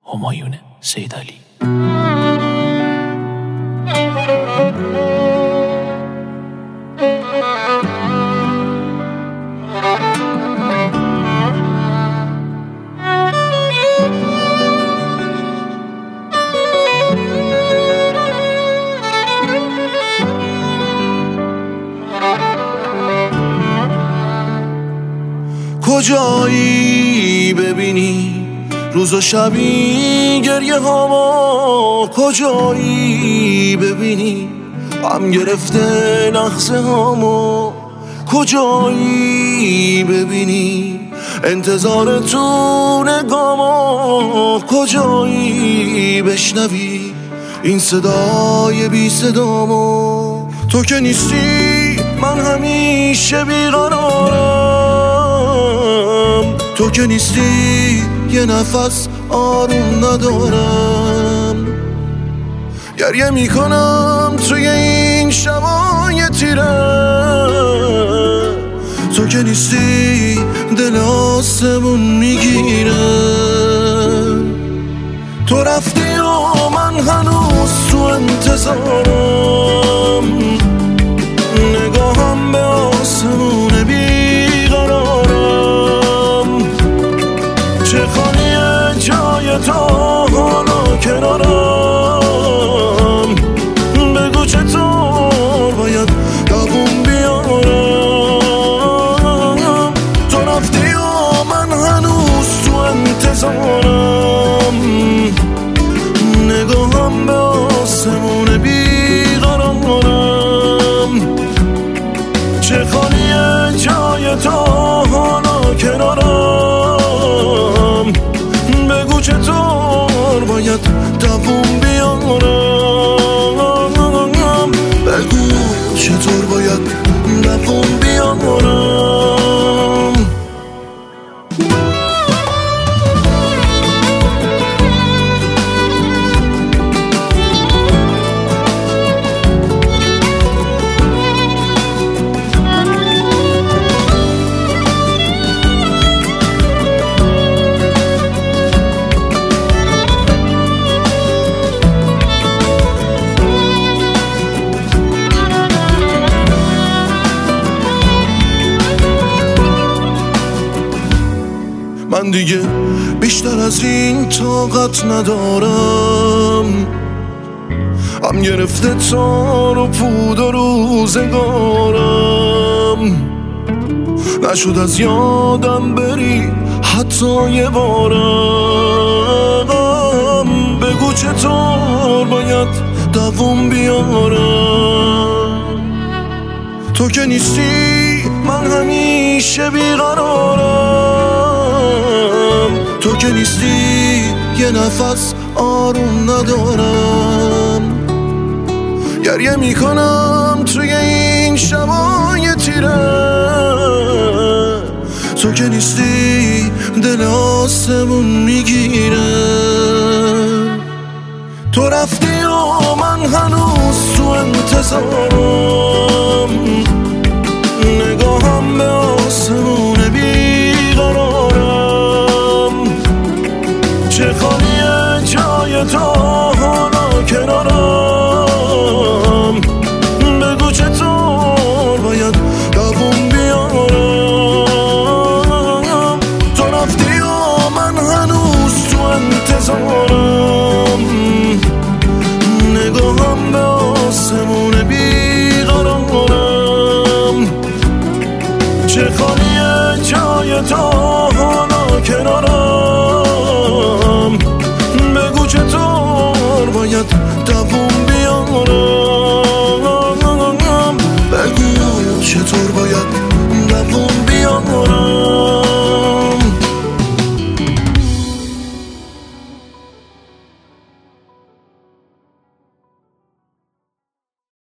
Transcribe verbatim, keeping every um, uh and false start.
همایون سیدعلی. کجایی ببینی روز و شبی گریه هامو، کجایی ببینی هم گرفته لحظه هامو، کجایی ببینی انتظار تو نگامو، کجایی بشنوی این صدای بی صدامو. تو که نیستی من همیشه بیقرارم، تو که نیستی یه نفس آروم ندارم، گریه میکنم توی این شبای تیره. تو که نیستی دل آسمون میگیره، تو رفتی و من هنوز تو انتظارم، نگاهم به آسمون بیقرارم، چه خالیه جای تو حالا کنارم، بگو چطور باید دووم بیارم. تو رفتی و من هنوز تو انتظارم، نگاهم به آسمون بیقرارم، چه خالیه جای تو حالا کنارم، بگو چطور باید دووم بیارم، بگو چطور باید دووم بیارم. من دیگه بیشتر از این طاقت ندارم، هم گرفته تار و پود و روزگارم، نشد از یادم بری حتی یه بارم، بگو چطور باید دووم بیارم. تو که نیستی من همیشه بیقرارم، تو که نیستی یه نفس آروم ندارم، گریه میکنم توی این شبای تیره. تو که نیستی دل آسمون میگیره، تو رفتی و من هنوز تو انتظارم، نگاهم به آسمون بیقرارم، چه خالیه جای تو حالا کنارم، بگو چطور باید دووم بیارم. تو رفتی و من هنوز تو انتظارم، نگاهم به آسمون بیقرارم، چه خالیه جای تو حالا کنارم، بگو چطور باید